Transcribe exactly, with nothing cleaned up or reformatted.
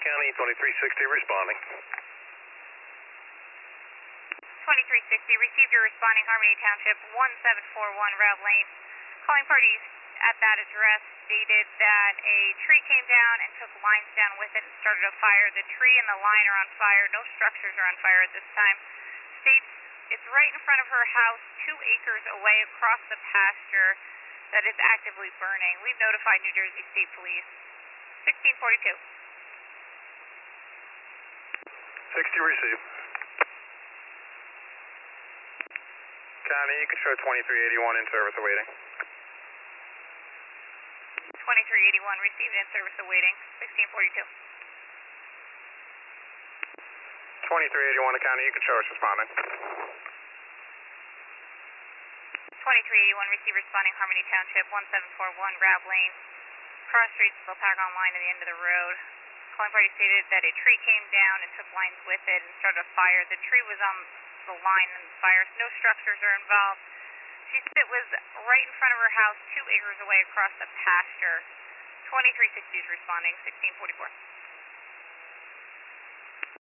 County, twenty-three sixty responding. twenty-three sixty, received your responding Harmony Township, one seven four one Route Lane. Calling parties at that address stated that a tree came down and took lines down with it and started a fire. The tree and the line are on fire. No structures are on fire at this time. States it's right in front of her house, two acres away across the pasture that is actively burning. We've notified New Jersey State Police. sixteen forty-two. sixty received. County, you can show twenty-three eighty-one in service awaiting. twenty-three eighty-one received in service awaiting. sixteen forty-two. twenty-three eighty-one to County, you can show us responding. twenty-three eighty-one received responding Harmony Township, one seven four one Route Lane. Cross Street, still pack on line at the end of the road. Calling party stated that a tree came down and took lines with it and started a fire. The tree was on the line and the fire. No structures are involved. She said it was right in front of her house, two acres away across the pasture. twenty-three sixty is responding, sixteen forty-four.